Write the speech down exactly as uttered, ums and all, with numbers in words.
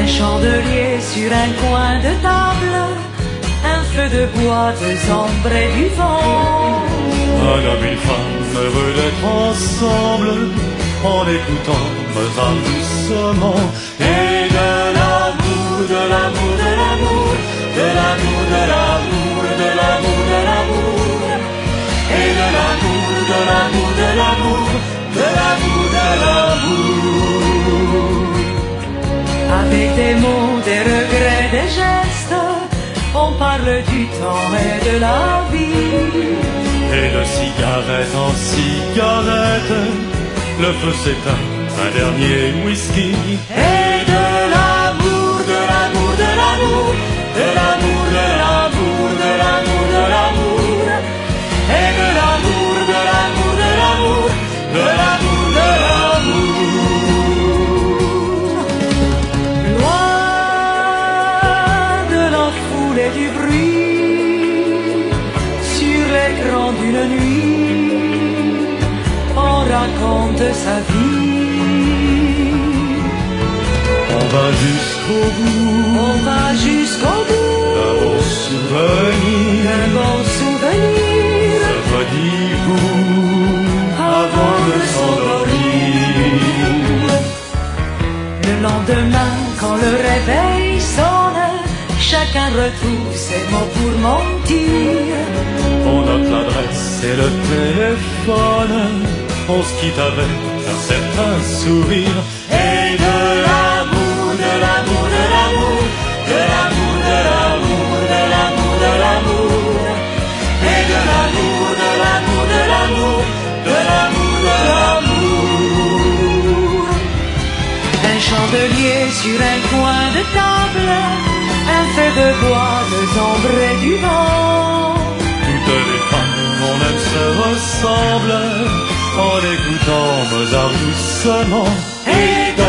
Un chandelier sur un coin de table, un feu de bois, deux ombrés du vent. Un homme, une femme, heureux d'être ensemble, en écoutant Mozart doucement. Et de l'amour, de l'amour, de l'amour, de l'amour, de l'amour, de l'amour, de l'amour. Et de l'amour, de l'amour, de l'amour, de l'amour, de l'amour. Avec des mots, des regrets, des gestes, on parle du temps et de la vie. Et de cigarette en cigarette, le feu s'éteint, un dernier whisky. Et de l'amour, de l'amour, de l'amour, de l'amour, de l'amour, de l'amour, de l'amour. Et de l'amour, de l'amour, de l'amour, de l'amour, de l'amour. Loin de la foule et du bruit, sur l'écran d'une nuit, on raconte sa vie. On va jusqu'au bout, On va jusqu'au bout d'un beau souvenir, d'un bon souvenir se dit-vous, avant de s'endormir. Le lendemain, quand le réveil sonne, chacun retrouve ses mots pour mentir. On note l'adresse et le téléphone, on se quitte avec un certain sourire. Et de l'amour, de l'amour, de l'amour, de l'amour, de l'amour, de l'amour, de l'amour. Et de l'amour, de l'amour, de l'amour, de l'amour, de l'amour. Un chandelier sur un coin de table, un feu de bois, deux ombrés du vent. Toutes les femmes qu'on aime se ressemblent, en écoutant Mozart doucement. Et